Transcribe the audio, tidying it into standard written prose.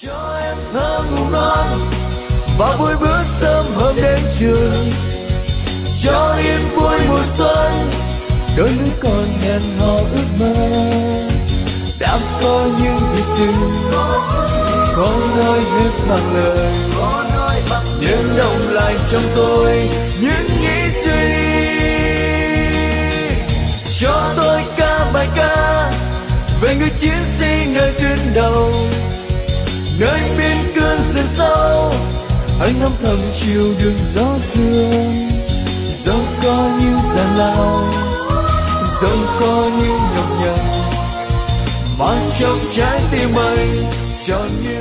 cho em thơ ngủ ngon và vui bữa sớm hôm đến trường, cho yên vui mùa xuân đôi đứa con hẹn hò ước mơ. Đã có những việc tình có nói hết bằng lời, nhưng động lại trong tôi những nghĩ suy. Cho tôi ca bài ca về người chiến sĩ nơi tuyến đầu, nơi biên cương rừng sâu anh âm thầm chiều đường gió thương. Dẫu có những gian lao, dẫu có những nhọc nhằn, mang trong trái tim anh trọn như